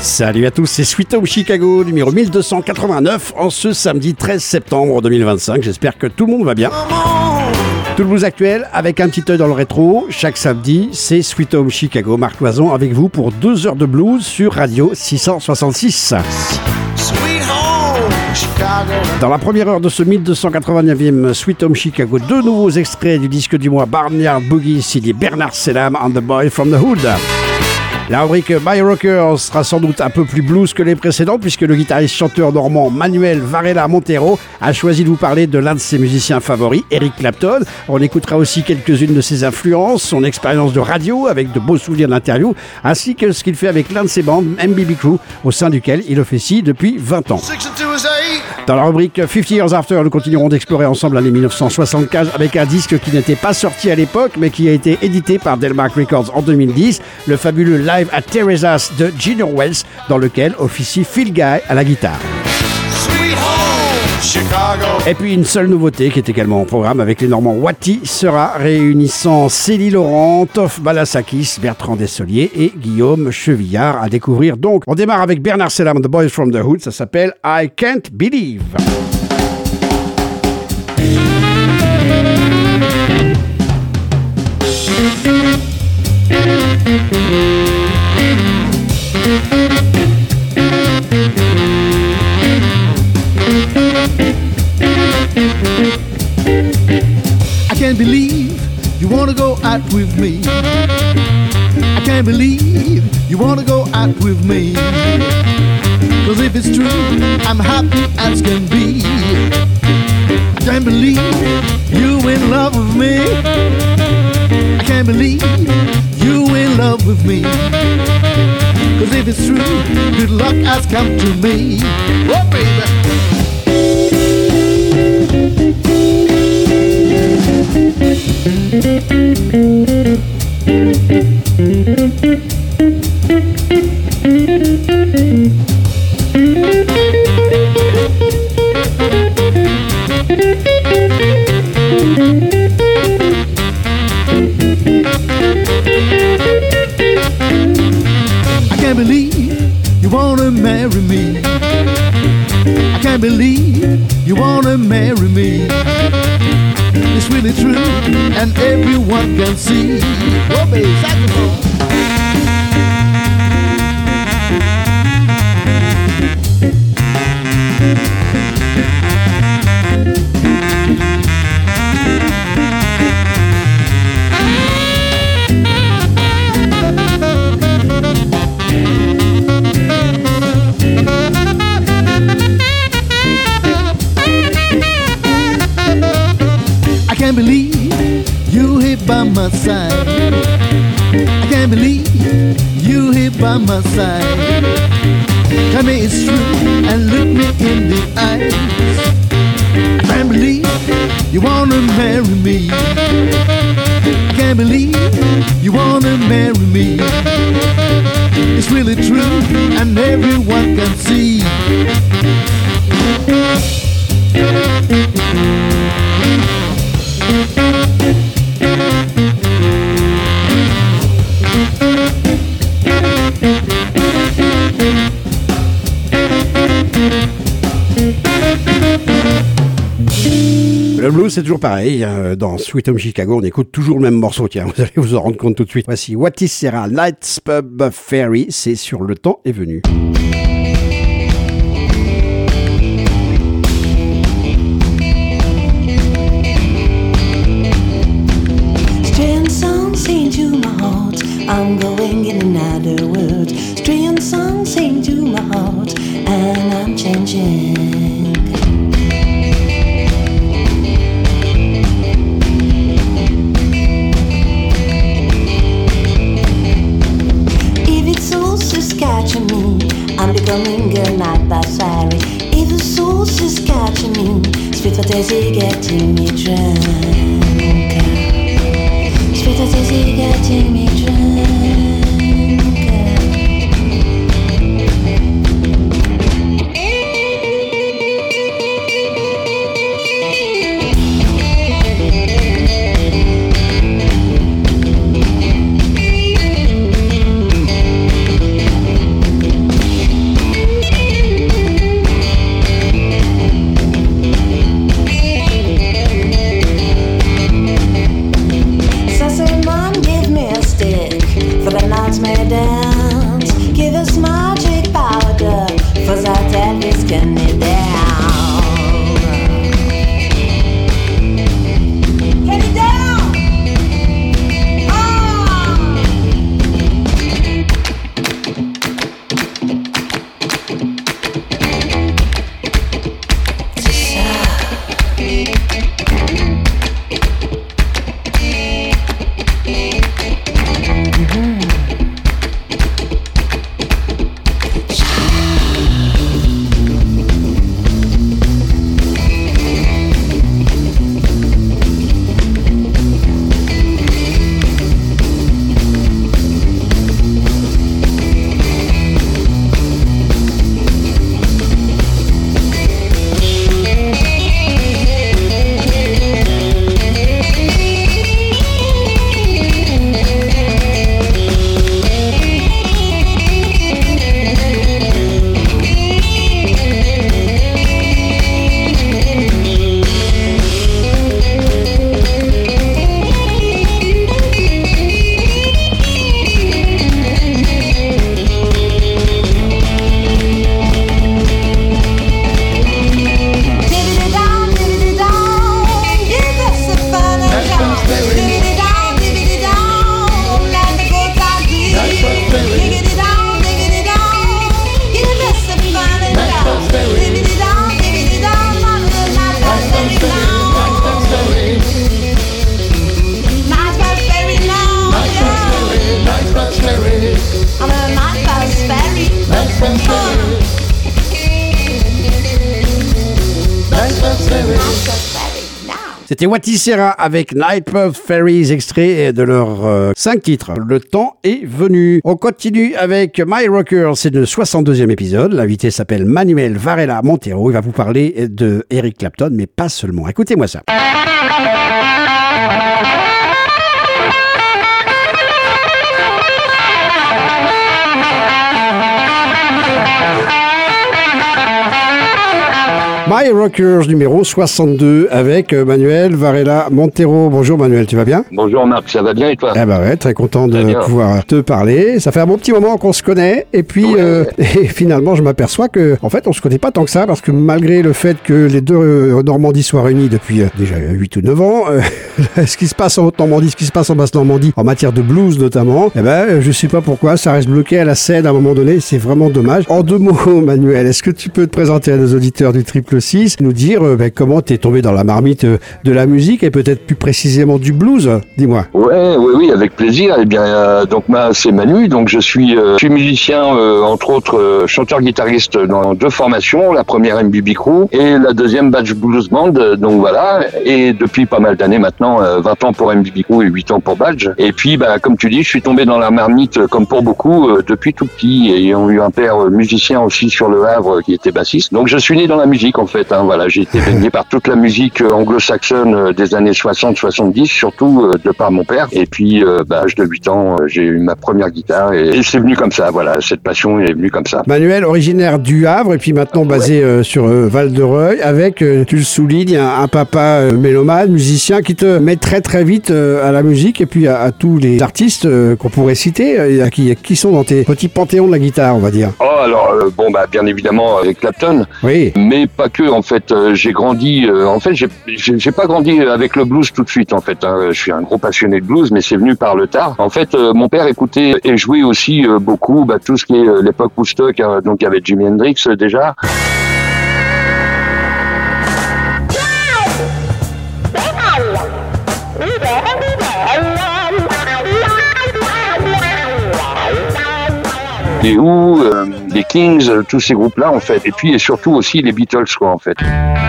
Salut à tous, c'est Sweet Home Chicago, numéro 1289, en ce samedi 13 septembre 2025. J'espère que tout le monde va bien. Tout le blues actuel avec un petit œil dans le rétro. Chaque samedi, c'est Sweet Home Chicago. Marc Loison avec vous pour 2 heures de blues sur Radio 666. Dans la première heure de ce 1289e Sweet Home Chicago, 2 nouveaux extraits du disque du mois Barnyard Boogie signé Bernard Selam and the Boy from the Hood. La rubrique My Rocker sera sans doute un peu plus blues que les précédentes puisque le guitariste-chanteur normand Manuel Varela Montero a choisi de vous parler de l'un de ses musiciens favoris, Eric Clapton. On écoutera aussi quelques-unes de ses influences, son expérience de radio avec de beaux souvenirs d'interview, ainsi que ce qu'il fait avec l'un de ses bandes, MBB Crew, au sein duquel il officie depuis 20 ans. Dans la rubrique 50 Years After, nous continuerons d'explorer ensemble l'année 1975 avec un disque qui n'était pas sorti à l'époque mais qui a été édité par Delmark Records en 2010, le fabuleux Live at Teresa's de Gino Wells, dans lequel officie Phil Guy à la guitare. Et puis une seule nouveauté qui est également au programme avec les Normands Watty sera réunissant Célie Laurent, Toff Balasakis, Bertrand Dessolier et Guillaume Chevillard à découvrir. Donc on démarre avec Bernard Selam, The Boys from the Hood, ça s'appelle I Can't Believe. I can't believe you wanna go out with me. I can't believe you wanna go out with me. 'Cause if it's true, I'm happy as can be. I can't believe you in love with me. I can't believe you in love with me. 'Cause if it's true, good luck has come to me. Oh baby. I can't believe you wanna marry me. I can't believe you wanna marry me. It's really true, and everyone can see. Oh, baby, saxophone. I can't believe you here by my side. I can't believe you here by my side. Tell me it's true and look me in the eyes. I can't believe you wanna marry me. I can't believe you wanna marry me. It's really true and everyone can see. Le blues, c'est toujours pareil. Dans Sweet Home Chicago, on écoute toujours le même morceau. Tiens, vous allez vous en rendre compte tout de suite. Voici Watty Serra, Lights Pub Ferry. C'est sur Le Temps est venu. Strange songs sing to my heart. I'm going in another world. Strange songs sing to my heart, and I'm changing. Catching me, I'm becoming a night by fairy. If the source is catching me, sweet fantasy getting me drunk. Sweet fantasy getting me drunk. C'était Wattisera avec Nightbird Fairies, extrait de leurs 5 titres. Le temps est venu. On continue avec My Rocker, c'est le 62e épisode. L'invité s'appelle Manuel Varela Montero. Il va vous parler de Eric Clapton, mais pas seulement. Écoutez-moi ça. My Rockers numéro 62 avec Manuel Varela Montero. Bonjour Manuel, tu vas bien? Bonjour Marc, ça va bien et toi? Eh ben ouais, très content de pouvoir te parler. Ça fait un bon petit moment qu'on se connaît et puis et finalement je m'aperçois que en fait on se connaît pas tant que ça parce que malgré le fait que les deux Normandies soient réunies depuis déjà 8 ou 9 ans, ce qui se passe en Haute-Normandie, ce qui se passe en Basse-Normandie en matière de blues notamment, eh ben je sais pas pourquoi ça reste bloqué à la scène à un moment donné, c'est vraiment dommage. En 2 mots Manuel, est-ce que tu peux te présenter à nos auditeurs du Triple 6, nous dire comment t'es tombé dans la marmite de la musique et peut-être plus précisément du blues, dis-moi. Oui, avec plaisir. Eh bien, donc c'est Manu, donc je suis musicien, entre autres chanteur-guitariste dans 2 formations, la première MBB Crew et la deuxième Badge Blues Band, donc voilà, et depuis pas mal d'années maintenant, 20 ans pour MBB Crew et 8 ans pour Badge. Et puis, comme tu dis, je suis tombé dans la marmite comme pour beaucoup depuis tout petit, ayant eu un père musicien aussi sur le Havre qui était bassiste. Donc je suis né dans la musique en fait, voilà, j'ai été baigné par toute la musique anglo-saxonne des années 60-70, surtout de par mon père. Et puis, à l'âge de 8 ans, j'ai eu ma première guitare et c'est venu comme ça, voilà, cette passion est venue comme ça. Manuel, originaire du Havre et puis maintenant basé sur Val-de-Reuil, avec, tu le soulignes, un papa mélomane, musicien qui te met très très vite à la musique et puis à tous les artistes qu'on pourrait citer, qui sont dans tes petits panthéons de la guitare, on va dire. Oh, alors, bien évidemment avec Clapton, oui, mais pas que, en fait, j'ai grandi, j'ai pas grandi avec le blues tout de suite, en fait, hein. Je suis un gros passionné de blues, mais c'est venu par le tard. En fait, mon père écoutait et jouait aussi beaucoup, tout ce qui est l'époque Woodstock, hein, donc il y avait Jimi Hendrix déjà. Les Who, les Kings, tous ces groupes-là en fait, et puis et surtout aussi les Beatles quoi en fait.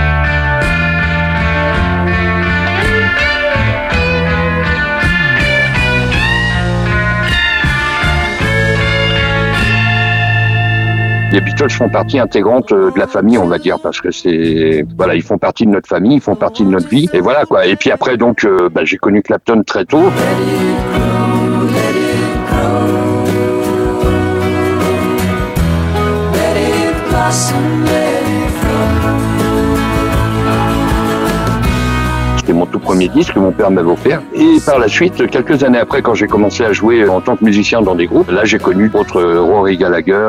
Les Beatles font partie intégrante de la famille, on va dire, parce que ils font partie de notre famille, ils font partie de notre vie, et voilà quoi. Et puis après donc, j'ai connu Clapton très tôt. C'était mon tout premier disque que mon père m'avait offert. Et par la suite, quelques années après, quand j'ai commencé à jouer en tant que musicien dans des groupes, là j'ai connu d'autres Rory Gallagher.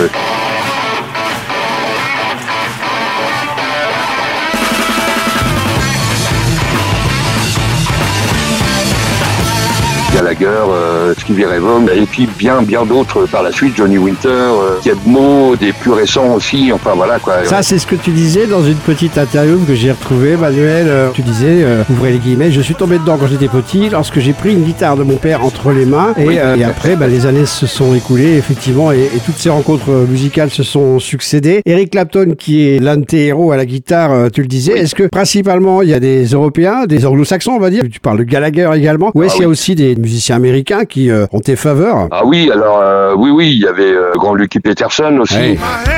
Stevie Ray Vaughan, et puis bien d'autres par la suite, Johnny Winter, Kidmo, des plus récents aussi, enfin voilà quoi. Ça c'est ce que tu disais dans une petite interview que j'ai retrouvée, Manuel, tu disais, ouvrez les guillemets, je suis tombé dedans quand j'étais petit, lorsque j'ai pris une guitare de mon père entre les mains, et après les années se sont écoulées effectivement, et toutes ces rencontres musicales se sont succédées. Eric Clapton qui est l'un de tes héros à la guitare, tu le disais, est-ce que principalement il y a des Européens, des anglo-saxons on va dire, tu parles de Gallagher également, ou est-ce qu'il y a aussi des musiciens américains qui ont tes faveurs? Ah oui, alors oui, il y avait grand Lucky Peterson aussi. Hey.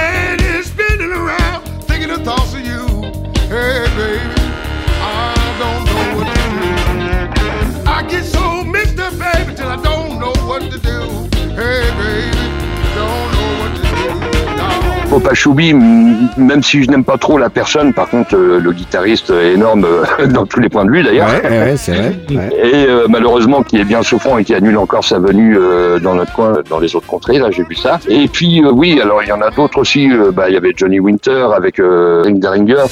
Popa Chubby, même si je n'aime pas trop la personne, par contre le guitariste est énorme dans tous les points de vue d'ailleurs. Ouais, c'est vrai. Ouais. Et malheureusement qui est bien souffrant et qui annule encore sa venue dans notre coin, dans les autres contrées, là j'ai vu ça. Et puis oui, alors il y en a d'autres aussi, il y avait Johnny Winter avec Ring Derringer.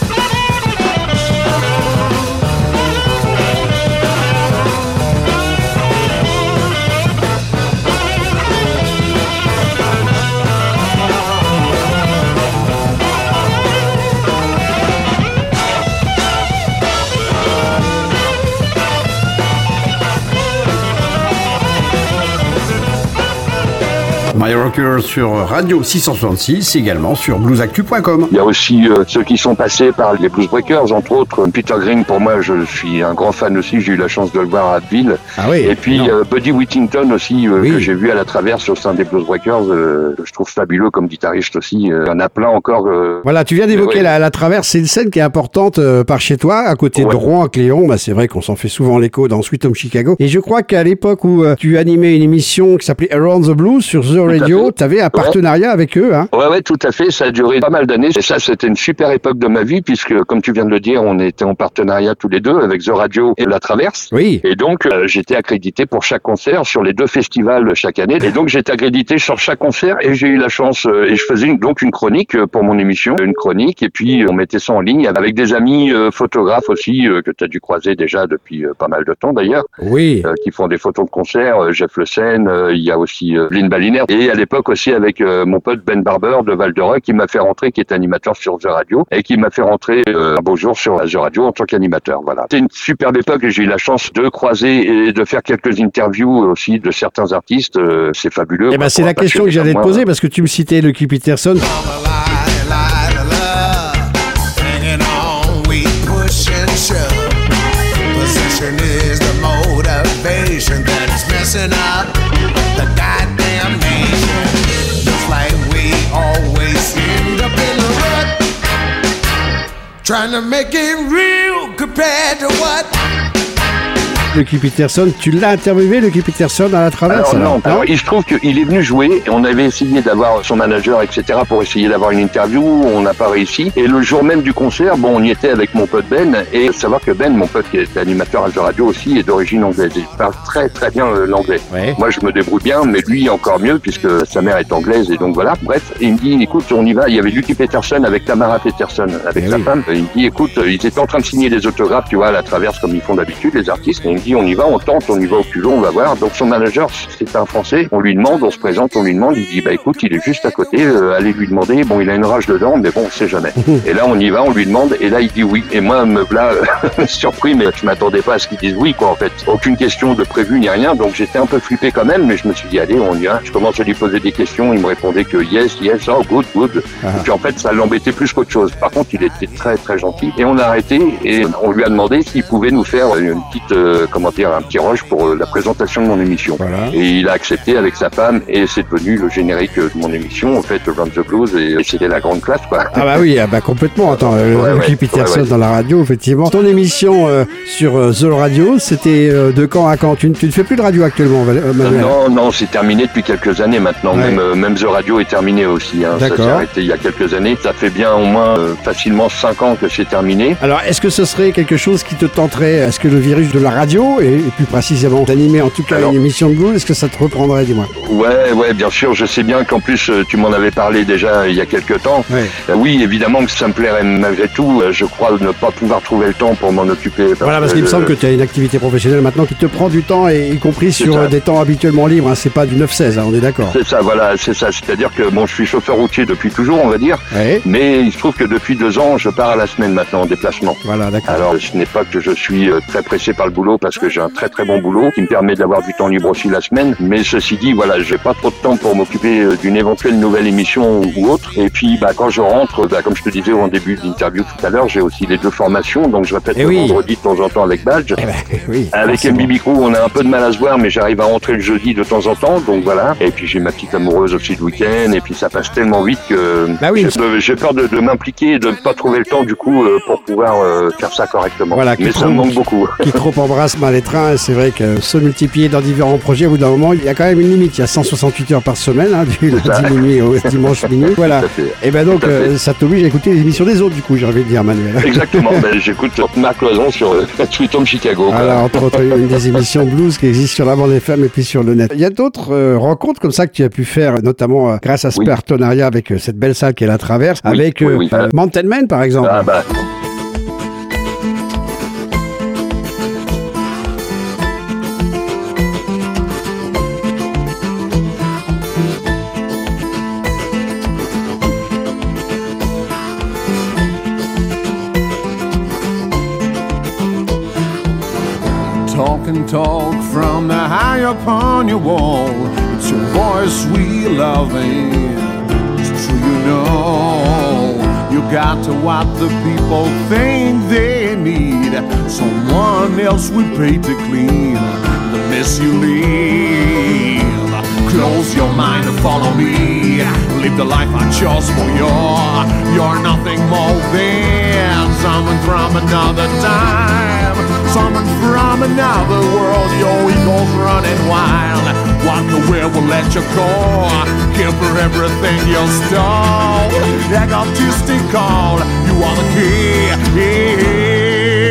My Rocker sur Radio 666, également sur bluesactu.com. Il y a aussi ceux qui sont passés par les Blues Breakers, entre autres. Peter Green, pour moi, je suis un grand fan aussi. J'ai eu la chance de le voir à Abbeville. Ah oui. Et puis Buddy Whittington aussi, que j'ai vu à la Traverse au sein des Blues Breakers. Je trouve fabuleux comme guitariste aussi. Il y en a plein encore. Voilà, tu viens d'évoquer la Traverse. C'est une scène qui est importante par chez toi, à côté de Rouen, à Cléon. Bah, c'est vrai qu'on s'en fait souvent l'écho dans Sweet Home Chicago. Et je crois qu'à l'époque où tu animais une émission qui s'appelait Around the Blues sur The Radio, tu avais un partenariat avec eux. Hein. Ouais, tout à fait. Ça a duré pas mal d'années. Et ça, c'était une super époque de ma vie, puisque, comme tu viens de le dire, on était en partenariat tous les deux avec The Radio et la Traverse. Oui. Et donc, j'étais accrédité pour chaque concert sur les 2 festivals chaque année. Et donc, j'étais accrédité sur chaque concert et j'ai eu la chance, et je faisais donc une chronique pour mon émission, une chronique, et puis on mettait ça en ligne avec des amis photographes aussi, que tu as dû croiser déjà depuis pas mal de temps d'ailleurs. Oui. Qui font des photos de concert, Jeff Le Seine, il y a aussi Lynn Balliner, et à l'époque aussi avec mon pote Ben Barber de Val-de-Reuil qui m'a fait rentrer, qui est animateur sur The Radio, et qui m'a fait rentrer un beau jour sur The Radio en tant qu'animateur. Voilà. C'était une superbe époque et j'ai eu la chance de croiser et de faire quelques interviews aussi de certains artistes. C'est fabuleux. Eh ben, c'est la question que j'allais te poser parce que tu me citais Lucky Peterson. Trying to make it real compared to what? Lucky Peterson, tu l'as interviewé, Lucky Peterson, à la Traverse? Alors, il se trouve qu'il est venu jouer et on avait essayé d'avoir son manager, etc., pour essayer d'avoir une interview. On n'a pas réussi. Et le jour même du concert, on y était avec mon pote Ben. Et savoir que Ben, mon pote qui est animateur à The Radio aussi, est d'origine anglaise. Il parle très très bien l'anglais. Ouais. Moi, je me débrouille bien, mais lui encore mieux puisque sa mère est anglaise et donc voilà. Bref, il me dit, écoute, on y va. Il y avait Lucky Peterson avec Tamara Peterson, avec sa femme. Il me dit, écoute, ils étaient en train de signer des autographes, tu vois, à la Traverse comme ils font d'habitude, les artistes. Et il me dit, on y va, on tente, on y va au culot, on va voir. Donc son manager, c'est un Français. On lui demande, on se présente, on lui demande. Il dit, écoute, il est juste à côté. Allez lui demander. Bon, il a une rage dedans, mais bon, on sait jamais. Et là, on y va, on lui demande. Et là, il dit oui. Et moi, me voilà surpris, mais je m'attendais pas à ce qu'il dise oui, quoi. En fait, aucune question de prévu ni rien. Donc j'étais un peu flippé quand même, mais je me suis dit, allez, on y va. Je commence à lui poser des questions. Il me répondait que yes, oh, good. Et puis en fait, ça l'embêtait plus qu'autre chose. Par contre, il était très très gentil. Et on a arrêté et on lui a demandé s'il pouvait nous faire une petite, un petit rush pour la présentation de mon émission. Voilà. Et il a accepté avec sa femme et c'est devenu le générique de mon émission, en fait, Run the Blues, et c'était la grande classe, quoi. Ah bah oui, complètement. Attends, Lucky Peterson dans la radio, effectivement. Ton émission sur The Radio, c'était de quand à quand? Tu ne fais plus de radio actuellement, Manuel? Non, c'est terminé depuis quelques années maintenant. Ouais. Même The Radio est terminé aussi. Hein. Ça s'est arrêté il y a quelques années. Ça fait bien au moins facilement 5 ans que c'est terminé. Alors, est-ce que ce serait quelque chose qui te tenterait? Est-ce que le virus de la radio et plus précisément d'animer en tout cas une émission de blues, est-ce que ça te reprendrait, dis-moi? Ouais, bien sûr, je sais bien qu'en plus tu m'en avais parlé déjà il y a quelques temps. Ouais. Oui, évidemment que ça me plairait malgré tout. Je crois ne pas pouvoir trouver le temps pour m'en occuper. Parce qu'il me semble que tu as une activité professionnelle maintenant qui te prend du temps, et y compris sur des temps habituellement libres. Hein, c'est pas du 9-16, hein, on est d'accord. C'est ça, voilà, c'est ça. C'est-à-dire que je suis chauffeur routier depuis toujours, on va dire. Ouais. Mais il se trouve que depuis 2 ans, je pars à la semaine maintenant en déplacement. Voilà, d'accord. Alors, ce n'est pas que je suis très pressé par le boulot parce que j'ai un très très bon boulot qui me permet d'avoir du temps libre aussi la semaine, mais ceci dit, voilà, j'ai pas trop de temps pour m'occuper d'une éventuelle nouvelle émission ou autre. Et puis quand je rentre, comme je te disais en début d'interview tout à l'heure, j'ai aussi les 2 formations, donc je répète le vendredi de temps en temps avec Badge. Avec MBB Crew, on a un peu de mal à se voir, mais j'arrive à rentrer le jeudi de temps en temps, donc voilà. Et puis j'ai ma petite amoureuse aussi le week-end, et puis ça passe tellement vite que j'ai peur de m'impliquer et de ne pas trouver le temps du coup pour pouvoir faire ça correctement. Voilà, mais ça me manque beaucoup. Qui trop embrasse mal les trains, c'est vrai que se multiplier dans différents projets, au bout d'un moment, il y a quand même une limite. Il y a 168 heures par semaine, du lundi minuit au dimanche minuit. Voilà. Et ben donc, ça t'oblige à écouter les émissions des autres, du coup, j'ai envie de dire, Manuel. Exactement. J'écoute Marc Loison sur Sweet Home Chicago. Alors, entre autres, une des émissions blues qui existe sur la bande FM et puis sur le net. Il y a d'autres rencontres comme ça que tu as pu faire, notamment grâce à ce partenariat avec cette belle salle qui est la Traverse, avec Mountain Man, par exemple. Talk from the high upon your wall. it's your voice we loving. It's true, you know. You got to what the people think they need. Someone else will pay to clean the mess you leave. Close your mind and follow me. Live the life I chose for you. You're nothing more than someone from another time, someone from another world. Your ego's running wild. Walk away, will let you go. Care for everything you stole. Egotistic call, you are the key.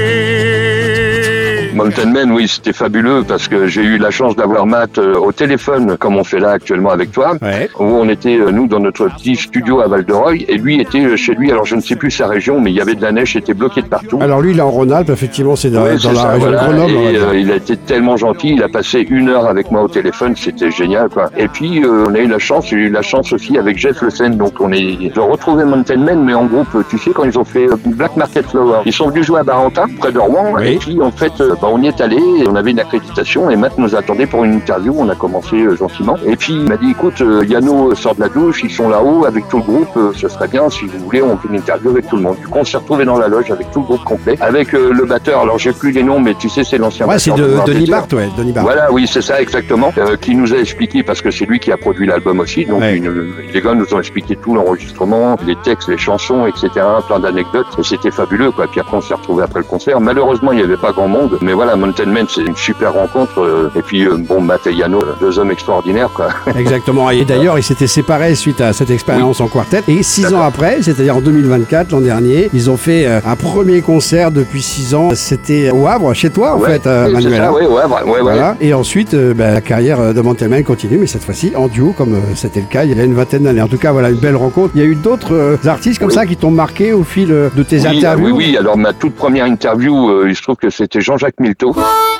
Mountain Man, oui, c'était fabuleux parce que j'ai eu la chance d'avoir Matt au téléphone, comme on fait là actuellement avec toi, où on était, nous, dans notre petit studio à Val-de-Reuil, et lui était chez lui, alors je ne sais plus sa région, mais il y avait de la neige, c'était bloqué de partout. Alors lui, il est en Rhône-Alpes, effectivement, c'est dans, Oui, dans la région de Grenoble. Et il a été tellement gentil, il a passé 1 heure avec moi au téléphone, c'était génial, quoi. Et puis, on a eu la chance, j'ai eu la chance aussi avec Jeff Le Sen, donc je retrouvais Mountain Man, mais en groupe, tu sais, quand ils ont fait Black Market Flower, ils sont venus jouer à Barentin, près de Rouen, et puis, en fait, on y est allé, on avait une accréditation, et Matt nous attendait pour une interview, on a commencé gentiment, et puis il m'a dit, écoute, Yano sort de la douche, ils sont là-haut, avec tout le groupe, ce serait bien, si vous voulez, on fait une interview avec tout le monde. Du coup, on s'est retrouvés dans la loge avec tout le groupe complet, avec le batteur, alors j'ai plus les noms, mais tu sais, c'est l'ancien batteur. Ouais, c'est Denis Barth, ouais, Denis Barth. Voilà, oui, c'est ça, exactement, qui nous a expliqué, parce que c'est lui qui a produit l'album aussi, donc les gars nous ont expliqué tout l'enregistrement, les textes, les chansons, etc., plein d'anecdotes, et c'était fabuleux, quoi. Puis après, on s'est retrouvés après le concert. Malheureusement, il n'y avait pas grand monde, mais voilà, Mountain Man, c'est une super rencontre, et puis, bon, Matt et Yano, 2 hommes extraordinaires, quoi. Exactement, et d'ailleurs, ils s'étaient séparés suite à cette expérience en quartet, et 6 ans après, c'est-à-dire en 2024, l'an dernier, ils ont fait un premier concert depuis 6 ans, c'était au Havre, chez toi, en fait, Manuel. Ça, oui, au Havre, Voilà. Et ensuite, la carrière de Mountain Man continue, mais cette fois-ci en duo, comme c'était le cas il y a une vingtaine d'années. En tout cas, voilà, une belle rencontre. Il y a eu d'autres artistes comme ça qui t'ont marqué au fil de tes interviews. Oui, alors ma toute première interview, il se trouve que c'était Jean-Jacques Milteau.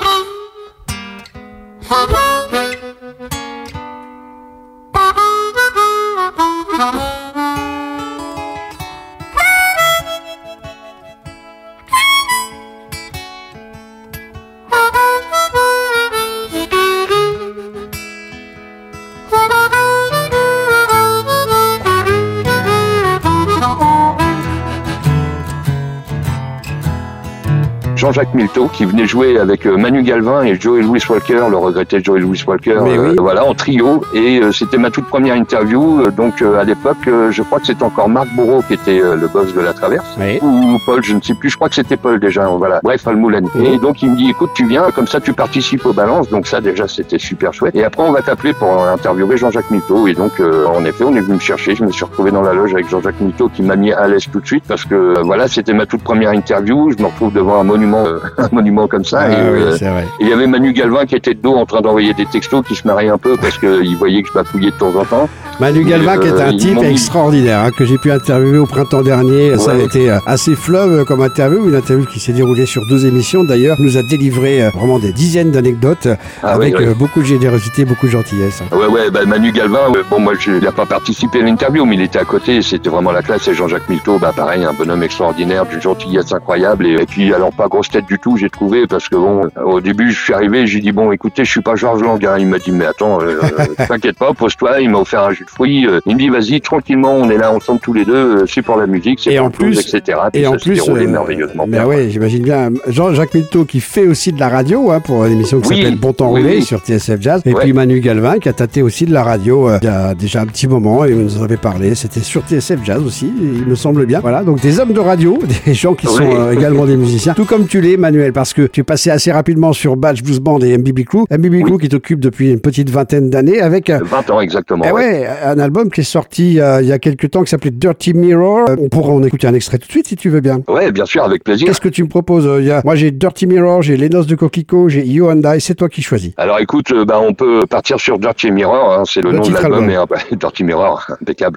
Jean-Jacques Milteau qui venait jouer avec Manu Galvin et Joey Louis Walker, le regretté Joey Louis Walker, voilà, en trio, et c'était ma toute première interview, donc à l'époque, je crois que c'était encore Marc Bourreau qui était le boss de La Traverse, ou Paul, je ne sais plus, je crois que c'était Paul déjà, voilà, bref, Almoulaine. Et donc il me dit, écoute, tu viens, comme ça tu participes aux balances, donc ça déjà c'était super chouette, et après on va t'appeler pour interviewer Jean-Jacques Milteau, et donc en effet on est venu me chercher, je me suis retrouvé dans la loge avec Jean-Jacques Milteau qui m'a mis à l'aise tout de suite, parce que voilà, c'était ma toute première interview, je me retrouve devant un monument comme ça, et il y avait Manu Galvin qui était de dos en train d'envoyer des textos, qui se marrait un peu parce qu'il voyait que je bafouillais de temps en temps. Manu Galvin qui est un type extraordinaire, que j'ai pu interviewer au printemps dernier. Ça a été assez fleuve comme interview, une interview qui s'est déroulée sur 2 émissions d'ailleurs, nous a délivré vraiment des dizaines d'anecdotes avec beaucoup de générosité, beaucoup de gentillesse. Manu Galvin, bon, moi il n'a pas participé à l'interview, mais il était à côté, c'était vraiment la classe. Et Jean-Jacques Milteau, pareil, un bonhomme extraordinaire, d'une gentillesse incroyable, et puis alors pas grosse tête du tout, j'ai trouvé, parce que bon, au début je suis arrivé, j'ai dit bon, écoutez, je suis pas Georges Lang, il m'a dit mais attends, t'inquiète pas, pose-toi, il m'a offert un jus de fruits, il me dit vas-y tranquillement, on est là ensemble tous les deux, c'est pour la musique, c'est pour plus, etc. Et en plus, merveilleusement. Mais ouais, j'imagine bien Jean-Jacques Milteau qui fait aussi de la radio, pour une émission qui s'appelle Bon Temps Roulé sur TSF Jazz, et puis Manu Galvin qui a tâté aussi de la radio il y a déjà un petit moment, et vous nous en avez parlé, c'était sur TSF Jazz aussi, il me semble bien. Voilà, donc des hommes de radio, des gens qui sont également des musiciens, tout comme tu l'es, Manuel, parce que tu es passé assez rapidement sur Batch Blues Band et MBB Crew. MBB Crew qui t'occupe depuis une petite vingtaine d'années avec 20 ans exactement. Un album qui est sorti il y a quelques temps qui s'appelait Dirty Mirror. On pourra en écouter un extrait tout de suite si tu veux bien. Ouais, bien sûr, avec plaisir. Qu'est-ce que tu me proposes? Moi j'ai Dirty Mirror, j'ai Les Noces de Coquelicot, j'ai You and I, c'est toi qui choisis. Alors écoute, on peut partir sur Dirty Mirror, c'est le nom de l'album, et Dirty Mirror, impeccable.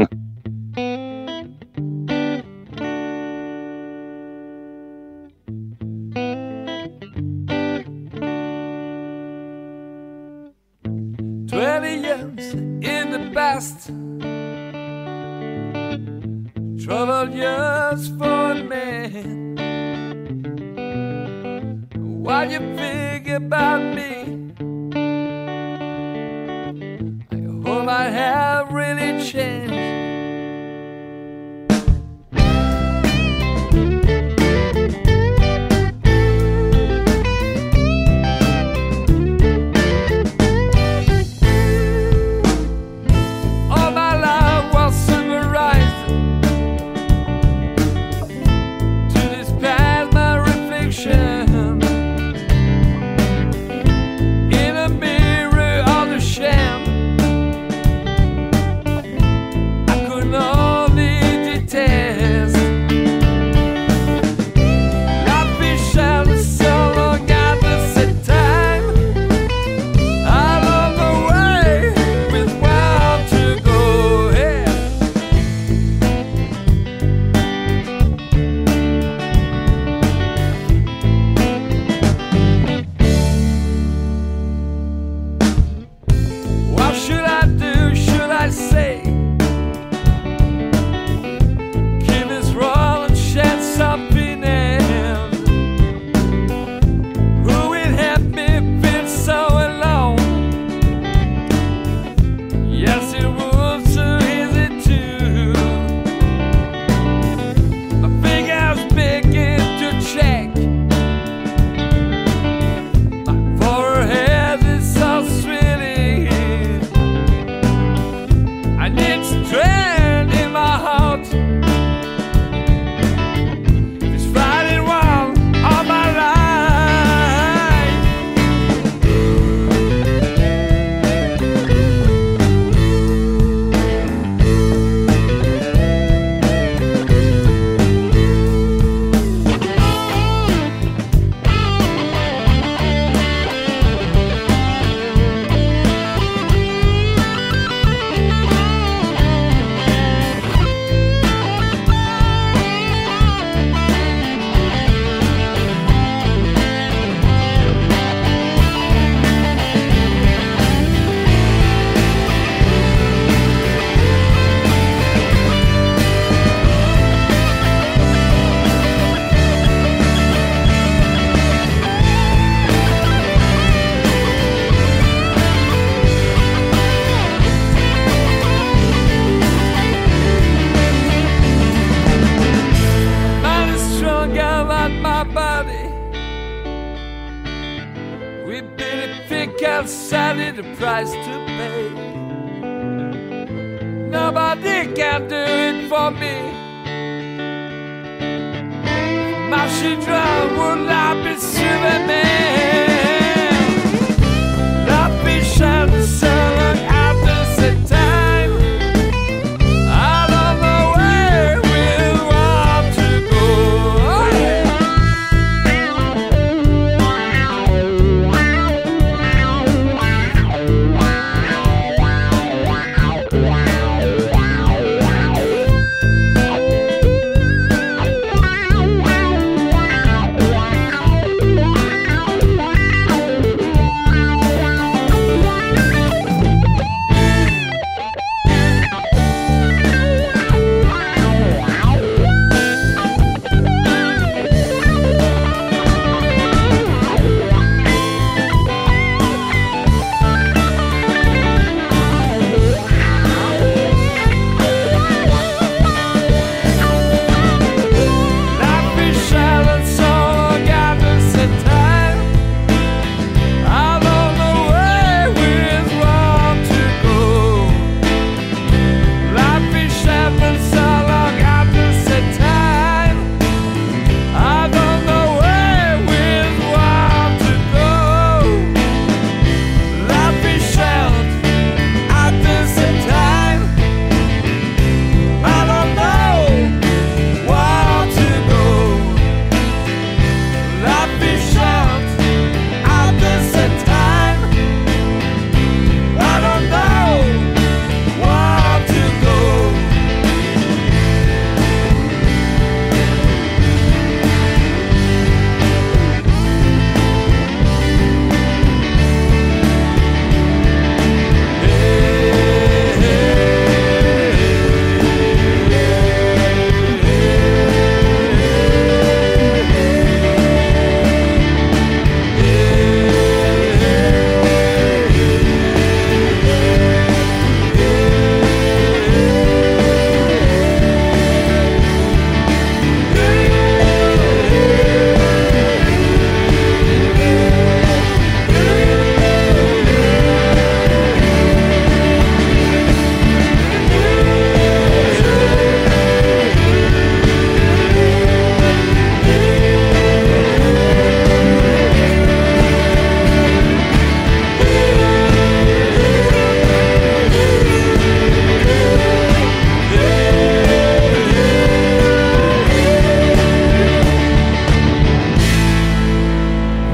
In the past, trouble years for a man. While you think about me, change. All my life was summarized to this past my reflection. In a mirror of the sham, I could only detest. Life is shining so long at the same time. Out of the way with wild to go. Yeah. What should I do? Should I say? Keep this roll and shed something else. Who will help me feel so alone? Yes, it was so easy to. My fingers begin to check. My forehead is so sweaty. I need strength in my heart. It's Friday one of my life. Mind is stronger than my body. We really think outside the price to pay. Nobody can do it for me. My children would not be Superman. Life is shining so long at the same time. Out of the way we want to go. Oh, yeah.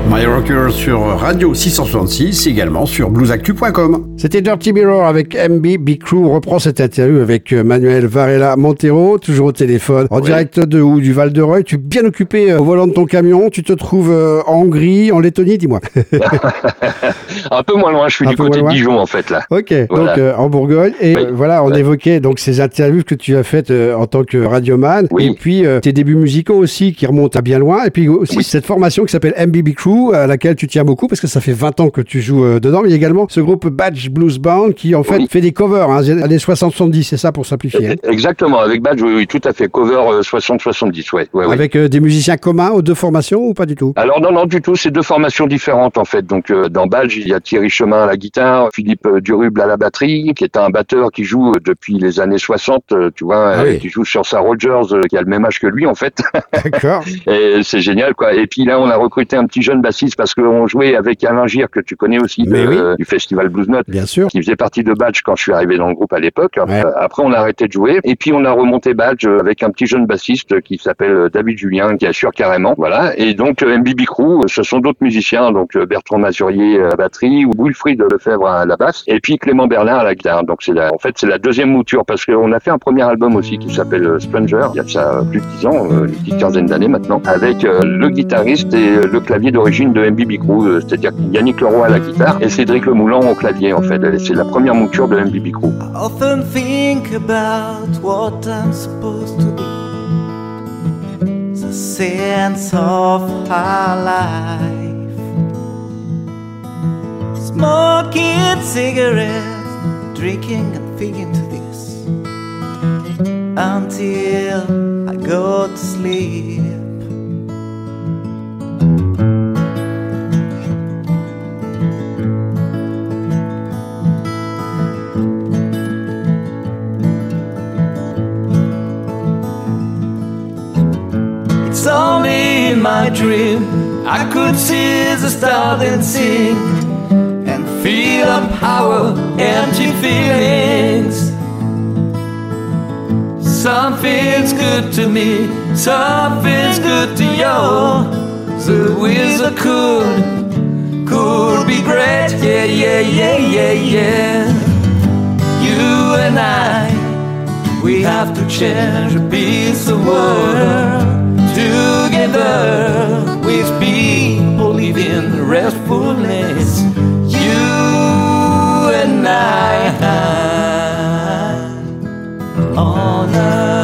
My Rocker sur Radio 666, également sur bluesactu.com. C'était Dirty Mirror avec MBB Crew. On reprend cette interview avec Manuel Varela Montero, toujours au téléphone, en direct de où? Du Val-de-Reuil. Tu es bien occupé au volant de ton camion. Tu te trouves en Hongrie, en Lettonie, dis-moi. Un peu moins loin, je suis du côté de Dijon en fait là. Ok, voilà. Donc en Bourgogne. Et voilà, on évoquait donc ces interviews que tu as faites en tant que radioman. Oui. Et puis tes débuts musicaux aussi qui remontent à bien loin. Et puis aussi cette formation qui s'appelle MBB Crew, à laquelle tu tiens beaucoup parce que ça fait 20 ans que tu joues dedans. Mais il y a également ce groupe Badge Blues Band qui en fait fait des covers, hein, années 60-70, c'est ça pour simplifier. Hein. Exactement, avec Badge, oui, tout à fait, cover 60-70, ouais. Avec des musiciens communs aux deux formations ou pas du tout? Alors non, du tout, c'est deux formations différentes en fait. Donc dans Badge, il y a Thierry Chemin à la guitare, Philippe Duruble à la batterie, qui est un batteur qui joue depuis les années 60, tu vois, qui joue sur sa Rogers, qui a le même âge que lui en fait. D'accord. Et c'est génial quoi. Et puis là, on a recruté un petit jeune bassiste parce qu'on jouait avec Alain Gir, que tu connais aussi du Festival Blues Note, bien sûr, qui faisait partie de Badge quand je suis arrivé dans le groupe à l'époque. Ouais. Après, on a arrêté de jouer et puis on a remonté Badge avec un petit jeune bassiste qui s'appelle David Julien, qui assure carrément. Voilà. Et donc MBB Crew, ce sont d'autres musiciens, donc Bertrand Mazurier à la batterie ou Wilfried Lefebvre à la basse, et puis Clément Bernard à la guitare. Donc c'est la deuxième mouture parce qu'on a fait un premier album aussi qui s'appelle Splendor, il y a ça plus de 10 ans, une petite quinzaine d'années maintenant, avec le guitariste et le clavier d'origine de MBB Crew, c'est-à-dire Yannick Leroy à la guitare et Cédric Lemoulan au clavier en fait. C'est la première mouture de MBB Crew. I often think about what I'm supposed to be, the sense of our life, smoking cigarettes, drinking and thinking to this, until I go to sleep. It's only in my dream I could see the stars and sing and feel the power, empty feelings. Something's good to me, something's good to you. The wizard could be great, yeah. You and I, we have to change a piece of world together with people living restfulness. You and I on earth.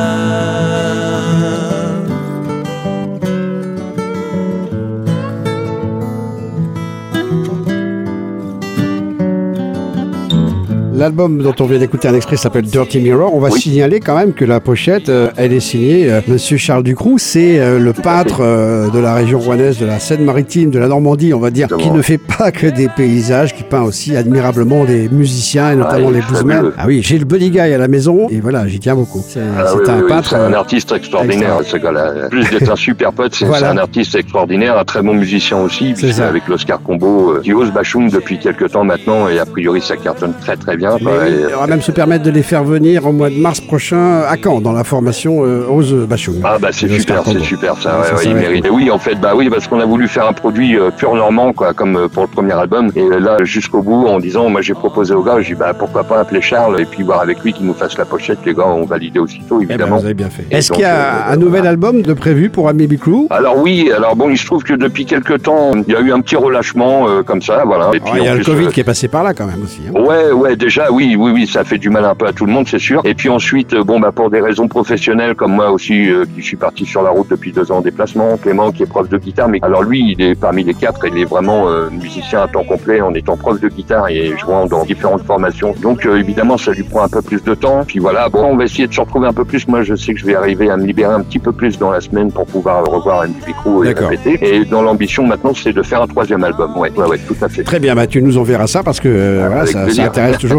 L'album dont on vient d'écouter un extrait s'appelle Dirty Mirror. On va signaler quand même que la pochette, elle est signée Monsieur Charles Ducroux. C'est le peintre de la région rouennaise, de la Seine-Maritime, de la Normandie, on va dire, qui ne fait pas que des paysages, qui peint aussi admirablement les musiciens et notamment les bluesmen. Ah oui, j'ai le Buddy Guy à la maison et voilà, j'y tiens beaucoup. C'est un peintre. C'est un artiste extraordinaire, ce gars-là. Plus d'être un super pote, c'est un artiste extraordinaire, un très bon musicien aussi, avec l'Oscar Combo, qui ose Bachung depuis quelques temps maintenant et a priori ça cartonne très très bien. On va même se permettre de les faire venir au mois de mars prochain à Caen, dans la formation Ose Bachung. Ah bah c'est super ça, il mérite. Et oui, en fait, parce qu'on a voulu faire un produit pur normand, quoi, comme pour le premier album. Et là, jusqu'au bout, en disant, moi j'ai proposé aux gars, j'ai dit pourquoi pas appeler Charles et puis voir avec lui qu'il nous fasse la pochette. Les gars ont validé aussitôt, évidemment. Vous avez bien fait. Est-ce qu'il y a un nouvel album de prévu pour MBB Crew? Alors oui, il se trouve que depuis quelques temps, il y a eu un petit relâchement comme ça, voilà. Et puis il y a le Covid qui est passé par là quand même aussi. Hein. Ouais, déjà, oui, ça fait du mal un peu à tout le monde, c'est sûr. Et puis ensuite, pour des raisons professionnelles, comme moi aussi, qui suis parti sur la route depuis 2 ans en déplacement, Clément qui est prof de guitare, mais alors lui, il est parmi les 4, il est vraiment musicien à temps complet en étant prof de guitare et jouant dans différentes formations. Donc évidemment, ça lui prend un peu plus de temps. Puis voilà, on va essayer de se retrouver un peu plus. Moi, je sais que je vais arriver à me libérer un petit peu plus dans la semaine pour pouvoir revoir MBB Crew et répéter. Et dans l'ambition maintenant, c'est de faire un 3e album. Ouais, tout à fait. Très bien, tu nous enverras ça parce que ça intéresse toujours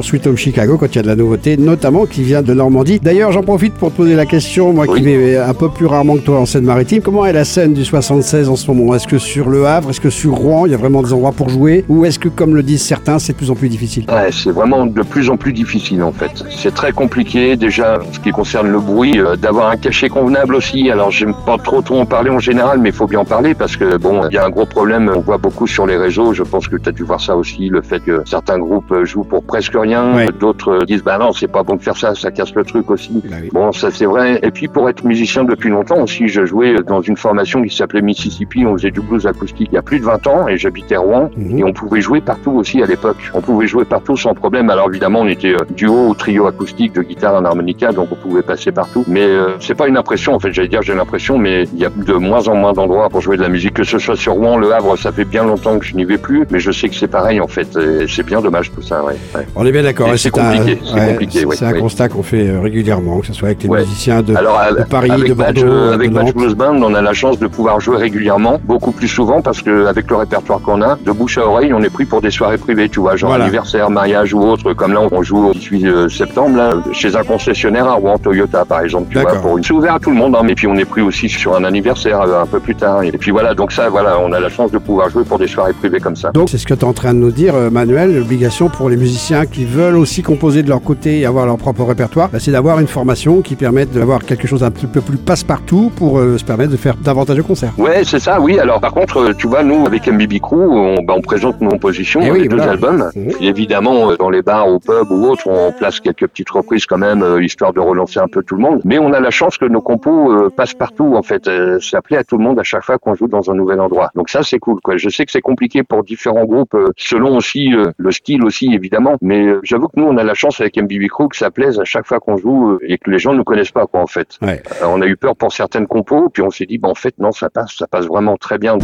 Sweet Home Chicago quand il y a de la nouveauté, notamment qui vient de Normandie. D'ailleurs, j'en profite pour te poser la question, moi qui vais un peu plus rarement que toi en Seine-Maritime. Comment est la scène du 76 en ce moment? Est-ce que sur Le Havre, est-ce que sur Rouen, il y a vraiment des endroits pour jouer? Ou est-ce que, comme le disent certains, c'est de plus en plus difficile? Ouais, c'est vraiment de plus en plus difficile en fait. C'est très compliqué déjà, ce qui concerne le bruit, d'avoir un cachet convenable aussi. Alors j'aime pas trop en parler en général, mais il faut bien en parler parce que bon, il y a un gros problème, on voit beaucoup sur les réseaux, je pense que tu as dû voir ça aussi, le fait que certains groupes jouent pour presque rien, Ouais. d'autres disent bah non, c'est pas bon de faire ça, ça casse le truc aussi. Bah oui. Bon, ça c'est vrai. Et puis pour être musicien depuis longtemps aussi, je jouais dans une formation qui s'appelait Mississippi, on faisait du blues acoustique il y a plus de 20 ans et j'habitais Rouen et on pouvait jouer partout aussi à l'époque. On pouvait jouer partout sans problème. Alors évidemment, on était duo ou trio acoustique de guitare en harmonica, donc on pouvait passer partout. Mais c'est pas une impression en fait, j'allais dire j'ai l'impression, mais il y a de moins en moins d'endroits pour jouer de la musique, que ce soit sur Rouen, Le Havre, ça fait bien longtemps que je n'y vais plus, mais je sais que c'est pareil en fait. Et c'est bien dommage tout ça, ouais. On est bien d'accord. Et et c'est compliqué, c'est compliqué, c'est ouais, un ouais. constat qu'on fait régulièrement, que ce soit avec les Ouais. musiciens de Alors, Paris, avec de Badge, Bordeaux, avec de Badge Nantes. Blues Band, on a la chance de pouvoir jouer régulièrement, beaucoup plus souvent, parce que avec le répertoire qu'on a, de bouche à oreille, on est pris pour des soirées privées, tu vois, genre Voilà. anniversaire, mariage ou autre. Comme là, on joue au 18 septembre, là, chez un concessionnaire à Rouen, Toyota, par exemple, tu vois, D'accord. c'est ouvert à tout le monde, hein, mais puis on est pris aussi sur un anniversaire un peu plus tard. Et puis voilà, donc ça, voilà, on a la chance de pouvoir jouer pour des soirées privées comme ça. Donc c'est ce que tu es en train de nous dire, Manuel, l'obligation pour les musiciens qui veulent aussi composer de leur côté et avoir leur propre répertoire, c'est d'avoir une formation qui permette d'avoir quelque chose un petit peu plus passe-partout pour se permettre de faire davantage de concerts. Ouais, c'est ça, oui. Alors par contre, tu vois, nous, avec MBB Crew, on présente nos compositions, Eh oui, les deux voilà. albums. Mhm. Et évidemment, dans les bars, au pub ou autres, on place quelques petites reprises quand même, histoire de relancer un peu tout le monde. Mais on a la chance que nos compos passent partout, en fait. Ça plaît à tout le monde à chaque fois qu'on joue dans un nouvel endroit. Donc ça, c'est cool, quoi. Je sais que c'est compliqué pour différents groupes, selon aussi le style aussi, évidemment. Mais j'avoue que nous, on a la chance avec MBB Crew que ça plaise à chaque fois qu'on joue et que les gens ne nous connaissent pas, quoi, en fait. Ouais. On a eu peur pour certaines compos, puis on s'est dit, bah, en fait, non, ça passe vraiment très bien.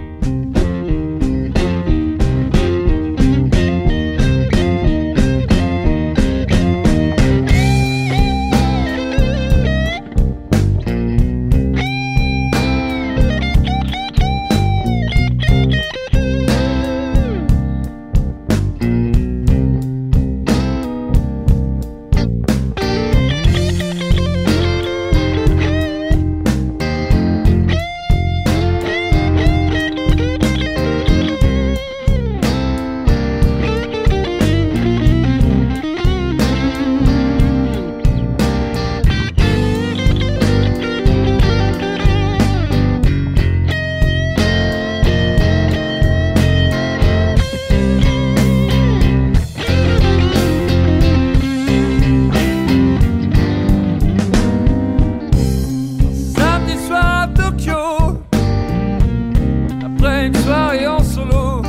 Samedi soir à Tokyo, après une soirée en solo,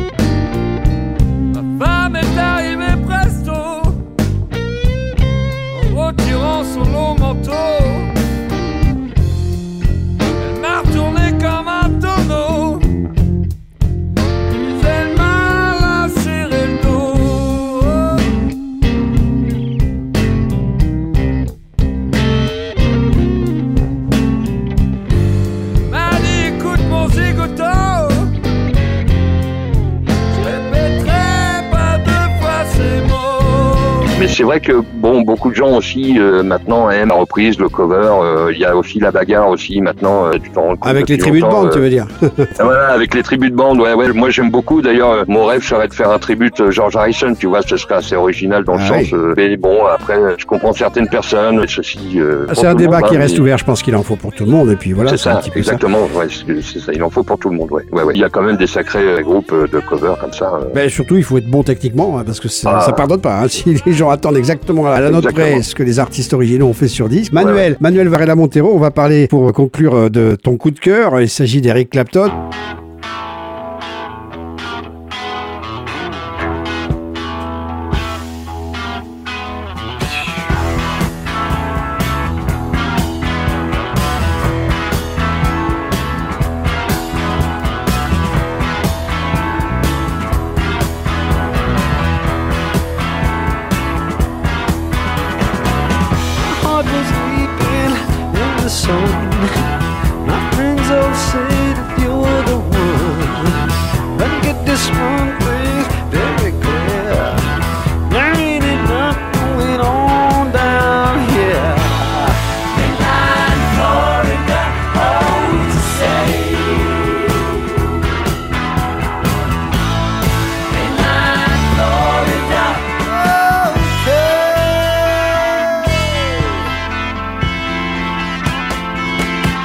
ma femme est arrivée presto, en retirant son long manteau. Elle m'a retourné comme un tonneau, puis elle m'a lacéré le dos. M'a dit écoute mon zigoto, je répéterai pas deux fois ces mots. Mais c'est vrai que bon, beaucoup de gens aussi maintenant aiment la reprise, le cover. Il y a aussi la bagarre aussi maintenant. Tu t'en rends compte Avec les depuis tribus de longtemps, bande, tu veux dire? Voilà, avec les tribus de bande. Ouais. Moi j'aime beaucoup. D'ailleurs, mon rêve serait de faire un tribute George Harrison. Tu vois, ce serait assez original dans le Ah sens. oui. Mais bon, après, je comprends certaines personnes. Ceci. C'est un débat qui reste ouvert, je pense qu'il en faut pour tout le monde, et puis voilà, C'est un ça, petit peu ça. exactement. Ouais, c'est ça. Il en faut pour tout le monde. Ouais. Il y a quand même des sacrés groupes de cover comme ça. Ben, surtout, il faut être bon techniquement, hein, parce que Ah. ça pardonne pas. Hein, si les gens attendent exactement à la note Exactement. près ce que les artistes originaux ont fait sur disque. Manuel Varela Montero, on va parler pour conclure de ton coup de cœur. Il s'agit d'Eric Clapton. heart was weeping in the sun. My friends all say that you're the one.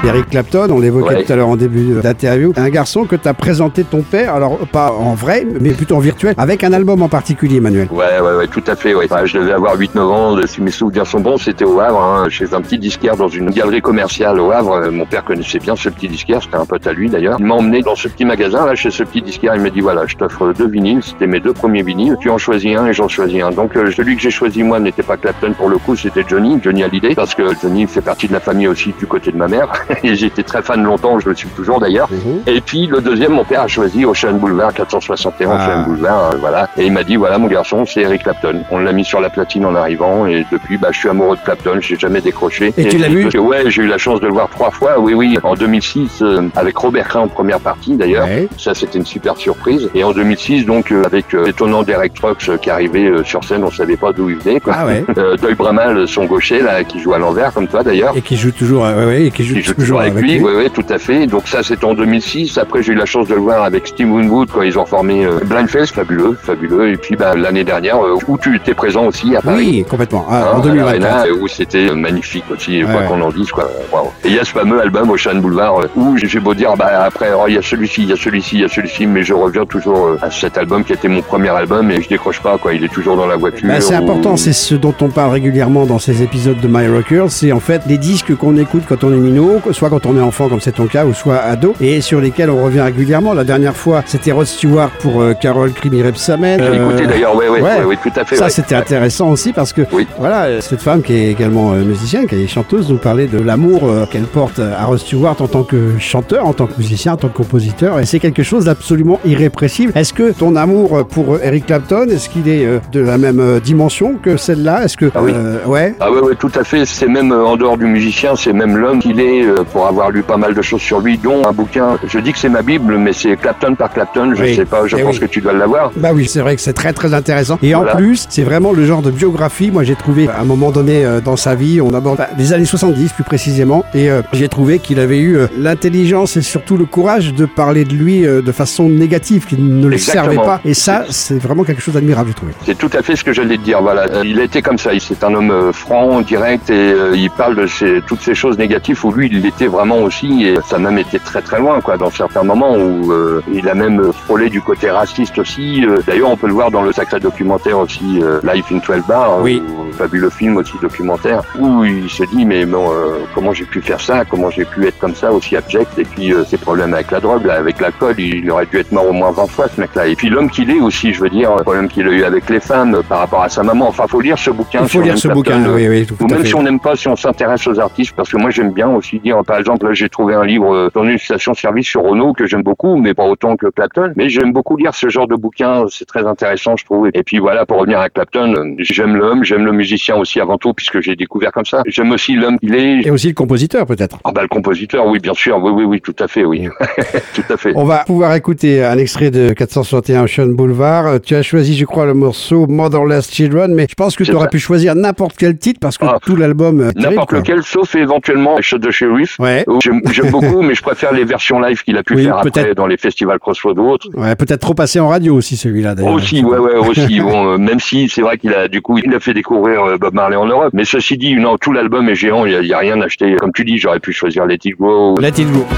Eric Clapton, on l'évoquait tout à l'heure en début d'interview. Un garçon que t'as présenté ton père, alors pas en vrai, mais plutôt en virtuel, avec un album en particulier, Manuel. Ouais, tout à fait, ouais. Enfin, je devais avoir 8-9 ans, si mes souvenirs sont bons, c'était au Havre, hein, chez un petit disquaire dans une galerie commerciale au Havre. Mon père connaissait bien ce petit disquaire, c'était un pote à lui d'ailleurs. Il m'a emmené dans ce petit magasin, là, chez ce petit disquaire, il m'a dit voilà, je t'offre 2 vinyles, c'était mes 2 premiers vinyles, tu en choisis un et j'en choisis un. Donc celui que j'ai choisi moi n'était pas Clapton pour le coup, c'était Johnny Hallyday, parce que Johnny fait partie de la famille aussi du côté de ma mère, et j'étais très fan longtemps, je le suis toujours d'ailleurs. Et puis le deuxième, mon père a choisi Ocean Boulevard, 461 Ocean Boulevard, voilà. Et il m'a dit voilà mon garçon, c'est Eric Clapton. On l'a mis sur la platine en arrivant, et depuis, je suis amoureux de Clapton, j'ai jamais décroché. Et tu l'as vu? Ouais, j'ai eu la chance de le voir 3 fois, oui, en 2006, avec Robert Krain en première partie d'ailleurs. Ouais. Ça, c'était une super surprise. Et en 2006, donc, avec l'étonnant Derek Trucks qui arrivait sur scène, on savait pas d'où il venait, quoi. Ah ouais. Doyle Bramall, son gaucher, là, qui joue à l'envers, comme toi d'ailleurs. Et qui joue toujours, et qui joue toujours avec lui. Oui, tout à fait. Donc ça, c'était en 2006. Après, j'ai eu la chance de le voir avec Steve Winwood quand ils ont formé Blindface, fabuleux. Et puis, l'année dernière, où tu étais présent aussi à Paris. Oui, complètement. En 2024. Où c'était magnifique aussi, quoi qu'on en dise, quoi. Wow. Et il y a ce fameux album Ocean Boulevard où j'ai beau dire, après, il y a celui-ci, mais je reviens toujours à cet album qui était mon premier album et je décroche pas, quoi. Il est toujours dans la voiture. C'est important, c'est ce dont on parle régulièrement dans ces épisodes de My Rockers, c'est en fait les disques qu'on écoute quand on est minot, soit quand on est enfant comme c'est ton cas, ou soit ado, et sur lesquels on revient régulièrement. La dernière fois, c'était Rod Stewart pour Carole Krimi Repsamen. Écoutez d'ailleurs, oui, tout à fait. Ça, c'était intéressant aussi parce que, voilà, cette femme qui est également musicienne, qui est chanteuse, nous parlait de l'amour qu'elle porte à Rod Stewart en tant que chanteur, en tant que musicien, en tant que compositeur, et c'est quelque chose d'absolument irrépressible. Est-ce que ton amour pour Eric Clapton, est-ce qu'il est de la même dimension que celle-là? Est-ce que ouais, tout à fait. C'est même en dehors du musicien, c'est même l'homme qu'il est, pour avoir lu pas mal de choses sur lui, dont un bouquin. Je dis que c'est ma Bible, mais c'est Clapton par Clapton. Je sais pas. Je pense que tu dois l'avoir. Bah oui, c'est vrai que c'est très très intéressant. Et voilà. En plus, c'est vraiment le genre de biographie. Moi, j'ai trouvé à un moment donné dans sa vie, on aborde les années 70 plus précisément, et j'ai trouvé qu'il avait eu l'intelligence et surtout le courage de parler de lui de façon négative, qu'il ne le servait pas. Et ça, c'est vraiment quelque chose d'admirable, j'ai trouvé. C'est tout à fait ce que j'allais te dire. Voilà, il a été comme ça. C'est un homme franc, direct, et il parle de toutes ces choses négatives où lui, il l'était vraiment aussi. Et ça a même été très très loin, quoi, dans certains moments où il a même frôlé du côté raciste aussi. D'ailleurs, on peut le voir dans le sacré documentaire aussi, Life in 12 Bars, fabuleux film aussi documentaire, où il se dit mais bon, comment j'ai pu faire ça, comment j'ai pu être comme ça, aussi abject, et puis ses problèmes avec la drogue, là, avec l'alcool, il aurait dû être mort au moins 20 fois ce mec-là. Et puis l'homme qu'il est aussi, je veux dire, le problème qu'il a eu avec les femmes, par rapport à sa maman. Enfin, faut lire ce bouquin. Il faut lire ce bouquin, ou même si on n'aime pas, si on s'intéresse aux artistes, parce que moi j'aime bien aussi dire, par exemple, là j'ai trouvé un livre dans une station-service sur Renault que j'aime beaucoup, mais pas autant que Clapton, mais j'aime beaucoup lire ce genre de bouquin, c'est très intéressant je trouve. Et puis voilà, pour revenir à Clapton, j'aime l'homme, j'aime le musicien aussi avant tout, puisque j'ai découvert comme ça. J'aime aussi l'homme qu'il est. Et aussi le compositeur peut-être. Le compositeur, oui, bien sûr, oui, tout à fait, oui. Tout à fait. On va pouvoir écouter un extrait de 461 Ocean Boulevard. Tu as choisi, je crois, le morceau Motherless Children, mais je pense que tu aurais pu choisir n'importe quel titre parce que tout l'album... N'importe lequel, sauf éventuellement Shot the Sheriff. Ouais. J'aime beaucoup, mais je préfère les versions live qu'il a pu faire après dans les festivals Crossroads ou autres. Ouais, peut-être trop passé en radio aussi celui-là d'ailleurs. Aussi, aussi. Bon, même si c'est vrai qu'il a fait découvrir Bob Marley en Europe. Mais ceci dit, non, tout l'album est géant, il y a rien à acheter. Comme tu dis, j'aurais pu choisir Let It Go. Let It Go.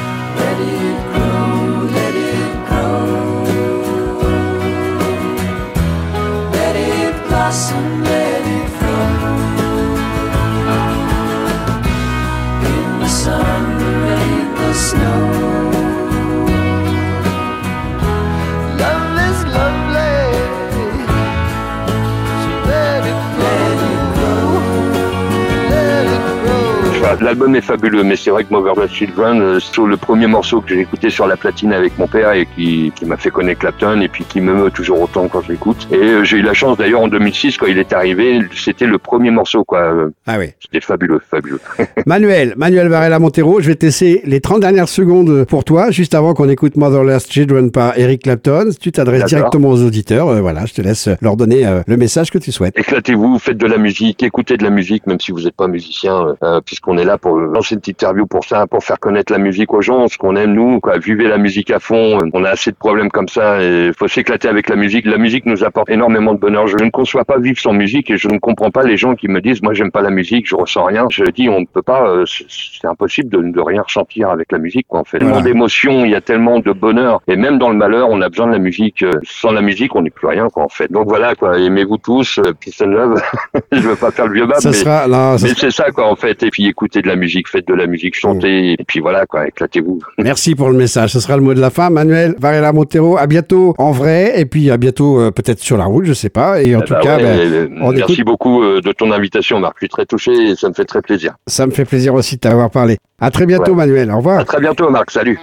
L'album est fabuleux, mais c'est vrai que Motherless Children, c'est le premier morceau que j'ai écouté sur la platine avec mon père et qui m'a fait connaître Clapton et puis qui m'émeut toujours autant quand je l'écoute. Et j'ai eu la chance d'ailleurs en 2006 quand il est arrivé, c'était le premier morceau quoi. Ah oui. C'était fabuleux. Manuel Varela Montero, je vais te laisser les 30 dernières secondes pour toi, juste avant qu'on écoute Motherless Children par Eric Clapton. Tu t'adresses directement aux auditeurs, voilà, je te laisse leur donner le message que tu souhaites. Éclatez-vous, faites de la musique, écoutez de la musique, même si vous n'êtes pas musicien, puisqu'on est est là pour lancer une petite interview pour ça, pour faire connaître la musique aux gens, ce qu'on aime nous, quoi. Vivez la musique à fond. On a assez de problèmes comme ça et faut s'éclater avec la musique. La musique nous apporte énormément de bonheur. Je ne conçois pas vivre sans musique et je ne comprends pas les gens qui me disent moi j'aime pas la musique, je ressens rien. Je dis on ne peut pas, c'est impossible de rien ressentir avec la musique, quoi. On fait tellement d'émotions, il y a tellement de bonheur et même dans le malheur on a besoin de la musique. Sans la musique on n'est plus rien, quoi, en fait. Donc voilà, quoi. Aimez-vous tous, peace and love. Je veux pas faire le vieux bab, mais c'est ça, quoi, en fait. Et puis écoutez de la musique, faites de la musique, chantez et puis voilà, quoi, éclatez-vous. Merci pour le message. Ce sera le mot de la fin. Manuel Varela Montero, à bientôt en vrai et puis à bientôt peut-être sur la route, je sais pas. Et en tout cas, merci beaucoup de ton invitation, Marc. Je suis très touché et ça me fait très plaisir. Ça me fait plaisir aussi de t'avoir parlé. À très bientôt, Manuel. Au revoir. À très bientôt, Marc. Salut.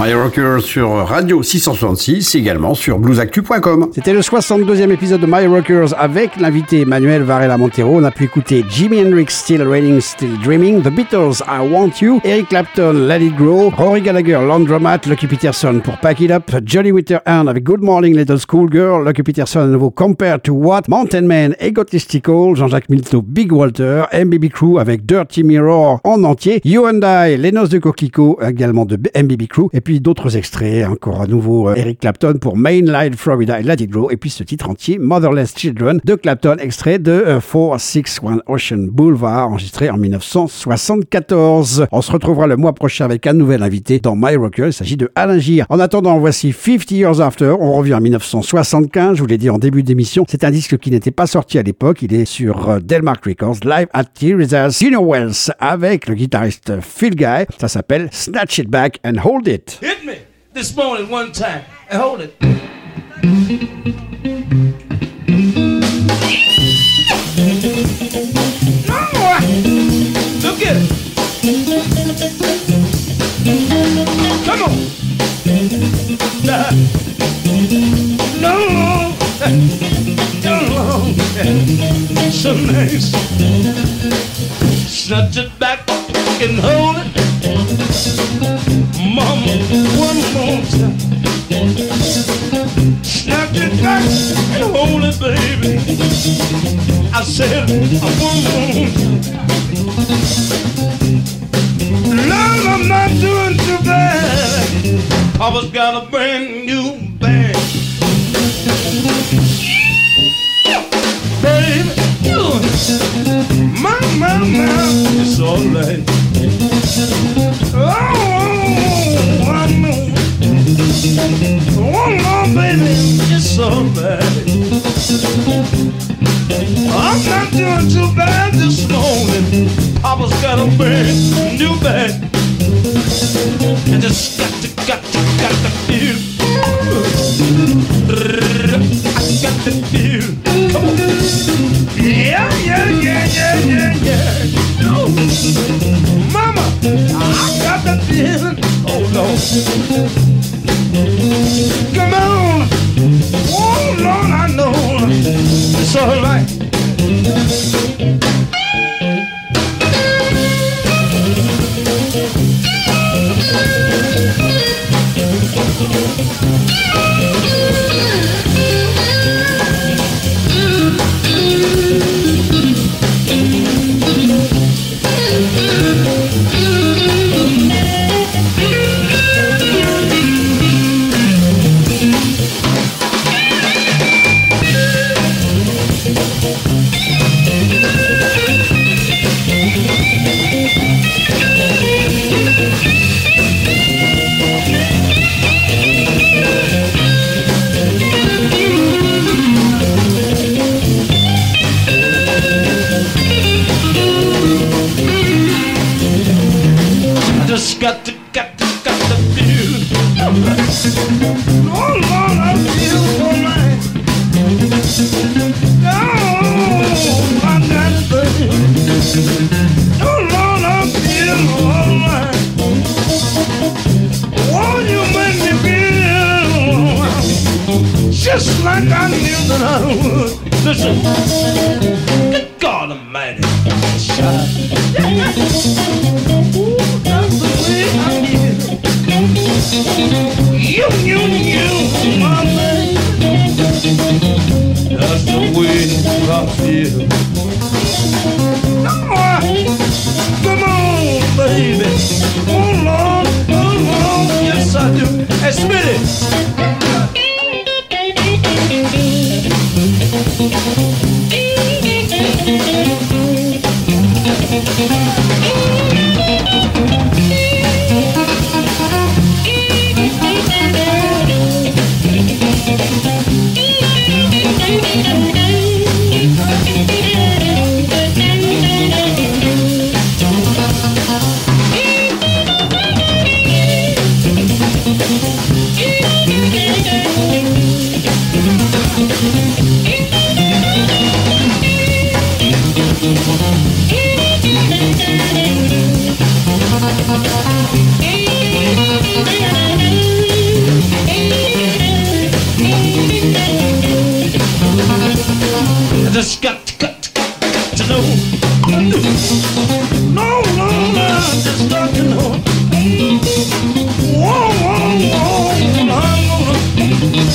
My Rocker sur Radio 666, également sur bluesactu.com. C'était le 62e épisode de My Rockers avec l'invité Manuel Varela Montero. On a pu écouter Jimi Hendrix, Still Raining, Still Dreaming, The Beatles, I Want You, Eric Clapton, Let It Grow, Rory Gallagher, Laundromat, Lucky Peterson pour Pack It Up, Johnny Winterhand avec Good Morning Little Schoolgirl, Lucky Peterson à nouveau Compared to What, Mountain Man, Egotistical, Jean-Jacques Milteau, Big Walter, MBB Crew avec Dirty Mirror en entier, You and I, Les Noces de Coquelicot également de MBB Crew, et puis d'autres extraits, encore à nouveau Eric Clapton pour Mainline Florida et Let It Grow, et puis ce titre entier Motherless Children de Clapton, extrait de 461 Ocean Boulevard, enregistré en 1974. On se retrouvera le mois prochain avec un nouvel invité dans My Rocker. Il s'agit de Alain Gir. En attendant, voici 50 Years After. On revient en 1975. Je vous l'ai dit en début d'émission. C'est un disque qui n'était pas sorti à l'époque. Il est sur Delmark Records, live at Theresa's Funeral Wells avec le guitariste Phil Guy. Ça s'appelle Snatch It Back and Hold It. Hit me this morning one time and hold it. No, look at it. Come on. No, so nice. Snatch it back and hold it. Mama, one more time. Snatch it back and hold it, baby. I said one more time. Love, I'm not doing too bad. I was got a brand new bag. Baby, my, it's alright. Oh, I know. Oh, baby, it's alright. I'm not doing too bad this morning. I was got a brand new bag. I just got to feel. I got to feel. Come on. Yeah. Oh, mama, I got the feeling. Oh, Lord. Come on. Oh, Lord, I know. It's all right. Got to feel. Oh Lord, I feel so right. Oh, I got it, baby. Oh Lord, I feel alright. Oh, you make me feel just like I knew that I would. Listen, good God Almighty, shine. That's the way I feel. You, my baby. That's the way I feel. Come on, baby. Oh Lord, yes I do. Hey, Smitty.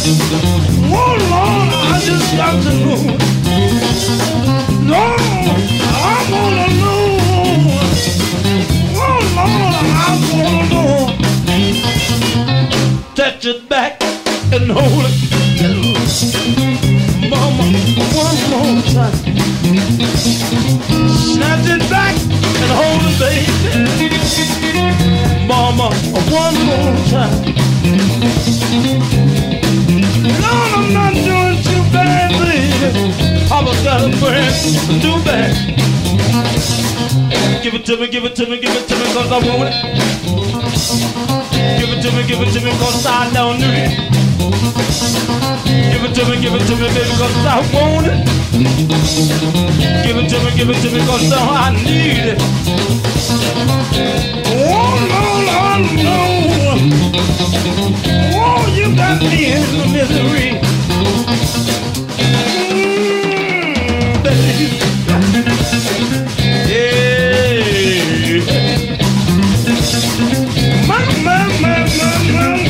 Oh Lord, I just got to know. No, I wanna know. Oh Lord, I wanna know. Touch it back and hold it. Mama, one more time. Snatch it back and hold it, baby. Mama, one more time. Lord, I'm not doing too bad, baby. Papa's got a friend too bad. Give it to me, give it to me, give it to me, cause I want it. Give it to me, cause I don't need it. Give it to me, baby, cause I want it. Give it to me, cause I need it. Oh, Lord, no. Oh, you got me in misery. Baby. Yeah. My, baby.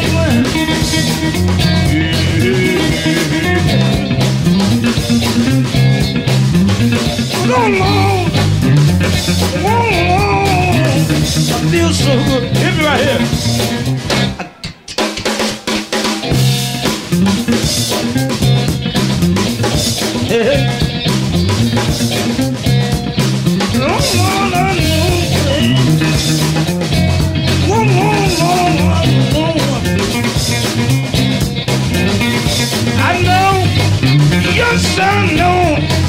Oh, Lord. I feel so good. Hit me right here. Hey. Oh, Lord, I know. I know. Yes, I know.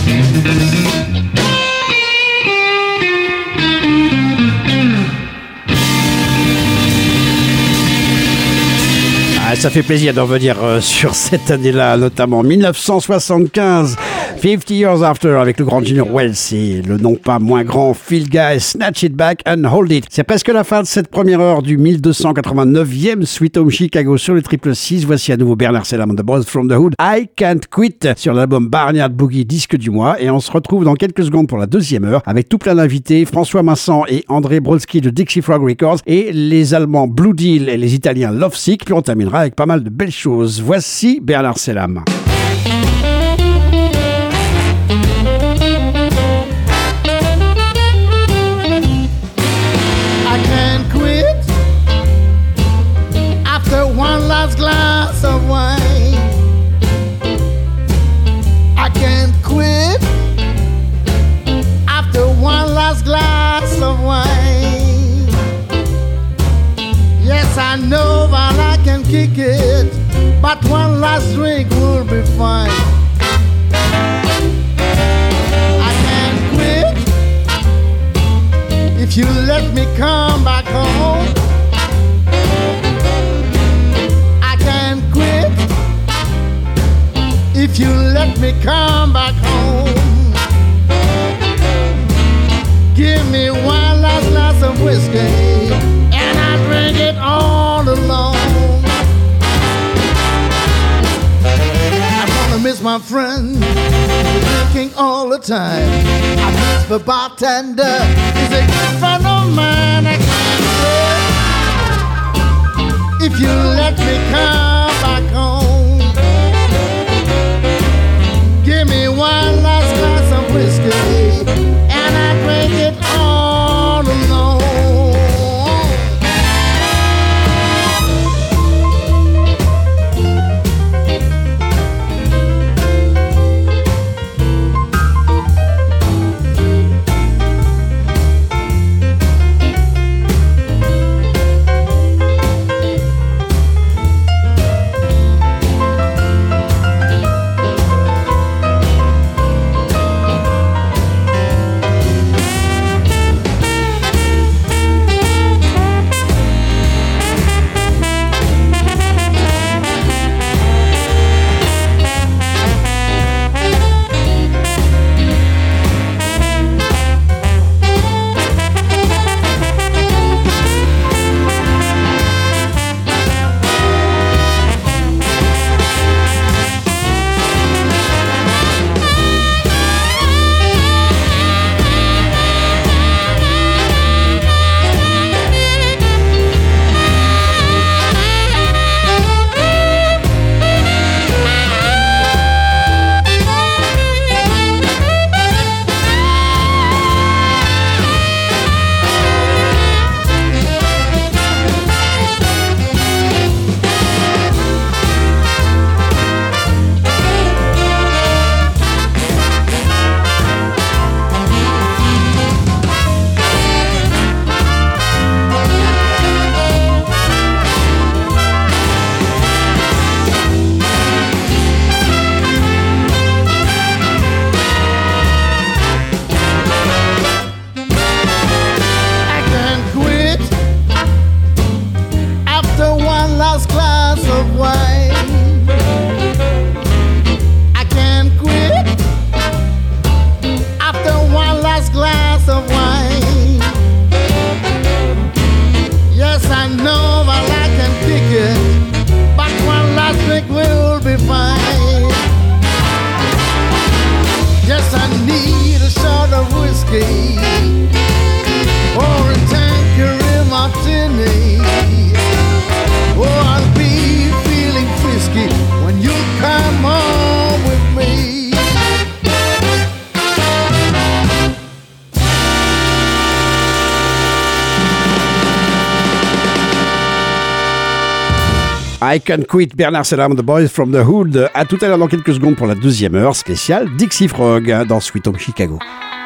Ça fait plaisir de revenir sur cette année-là, notamment 1975, 50 Years After, avec le grand Junior Wells et le non pas moins grand Phil Guy, Snatch It Back and Hold It. C'est presque la fin de cette première heure du 1289e Sweet Home Chicago sur le 666. Voici à nouveau Bernard Selam and the Boys from the Hood, I Can't Quit, sur l'album Barnyard Boogie, disque du mois. Et on se retrouve dans quelques secondes pour la deuxième heure, avec tout plein d'invités, François Massan et André Brolski de Dixie Frog Records, et les Allemands Blue Deal et les Italiens Lovesick. Puis on terminera avec pas mal de belles choses. Voici Bernard Selam. I can't quit after one last glass of wine. I can't quit after one last glass of wine. Yes, I know that I can kick it, but one last drink will be fine. I can't quit if you let me come back home. I can't quit if you let me come back home. Give me one last glass of whiskey and I drink it all alone. I'm gonna miss my friend drinking all the time. I miss the bartender, he's a good friend of mine. I can't quit if you let me come back home. Give me one last glass of whiskey and I drink it all alone. I Can't Quit, Bernard Selam, The Boys from the Hood. À tout à l'heure dans quelques secondes pour la deuxième heure spéciale Dixie Frog dans Sweet Home Chicago.